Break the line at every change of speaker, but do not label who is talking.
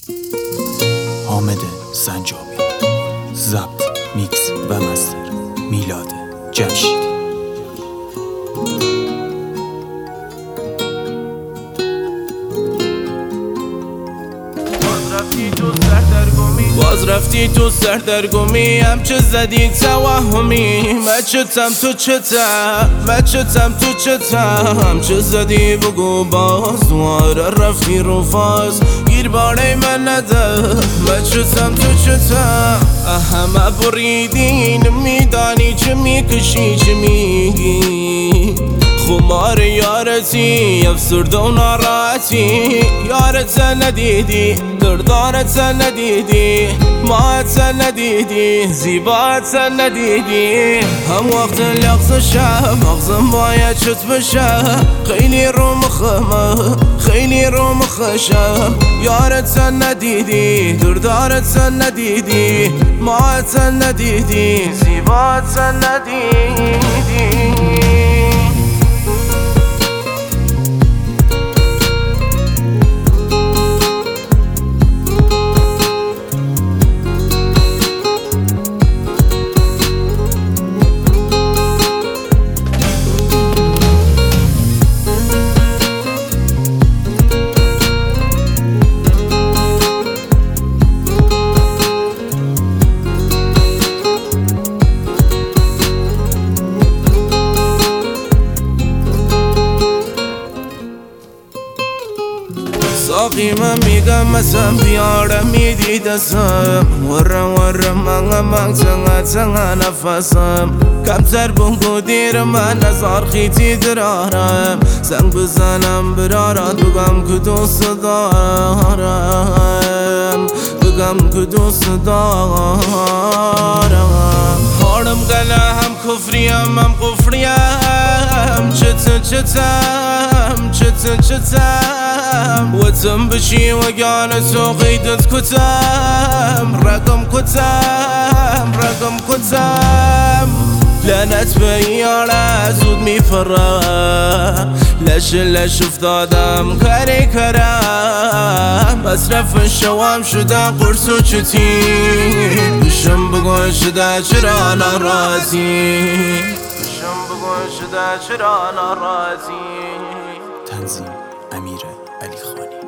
حامد سنجابی، ضبط، میکس و مستر میلاد جمشید.
باز رفتی تو سردرگمی، هم چه زدی توهمی، من چتم تو چتم، من چتم تو چتم، چه زدی بگو باز، دواره رفتی رو فاز، گیر باره من نده، من چتم تو چتم، همه بریدی نمیدانی چه میکشی چه میگی، خمار یارتی افسرده و ناراحتی، یارت ندیدی دردارت ندیدی، ماهت ندیدی زیبات ندیدی، هم وقت لغزشم مغزم باید شد بشم، خیلی رو مخمه خیلی رو مخشم، یارت ندیدی دردارت ندیدی، ماهت ندیدی زیبات ندیدی. ساقی من میگم مثلا بیارم میدی دستم، ورم من تنگا نفسم، کمتر بگو دیر من نزار خیتی درارم، زنگ بزنم برارات بگم که دوست دارم، بگم که دوست دارم، حالم گله هم کفریم هم قفریم، چتم وتم بشی وگانه تو قیدت کتم، رقم کتم لعنت به یاره زود میفره، لش افتادم کاری کرم، مصرف شوام شده قرص و چتی، بشم بگو شده چرا ناراضی، بشم بگو شده چرا ناراضی.
تنظیم امیر علی خانی.